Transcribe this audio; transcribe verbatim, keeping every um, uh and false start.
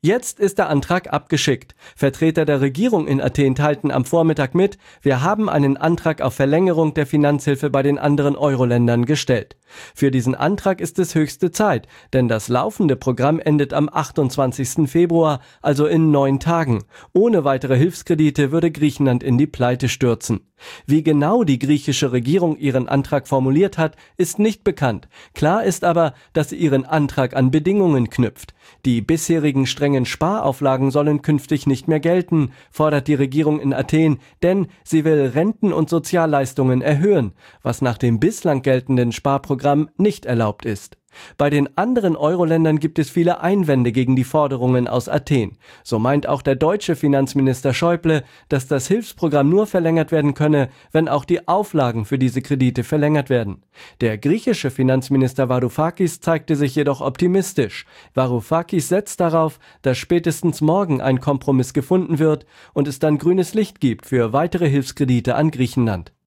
Jetzt ist der Antrag abgeschickt. Vertreter der Regierung in Athen teilten am Vormittag mit, wir haben einen Antrag auf Verlängerung der Finanzhilfe bei den anderen Euro-Ländern gestellt. Für diesen Antrag ist es höchste Zeit, denn das laufende Programm endet am achtundzwanzigsten Februar, also in neun Tagen. Ohne weitere Hilfskredite würde Griechenland in die Pleite stürzen. Wie genau die griechische Regierung ihren Antrag formuliert hat, ist nicht bekannt. Klar ist aber, dass sie ihren Antrag an Bedingungen knüpft. Die bisherigen strengen Sparauflagen sollen künftig nicht mehr gelten, fordert die Regierung in Athen, denn sie will Renten und Sozialleistungen erhöhen, was nach dem bislang geltenden Sparprogramm nicht erlaubt ist. Bei den anderen Euro-Ländern gibt es viele Einwände gegen die Forderungen aus Athen. So meint auch der deutsche Finanzminister Schäuble, dass das Hilfsprogramm nur verlängert werden könne, wenn auch die Auflagen für diese Kredite verlängert werden. Der griechische Finanzminister Varoufakis zeigte sich jedoch optimistisch. Varoufakis setzt darauf, dass spätestens morgen ein Kompromiss gefunden wird und es dann grünes Licht gibt für weitere Hilfskredite an Griechenland.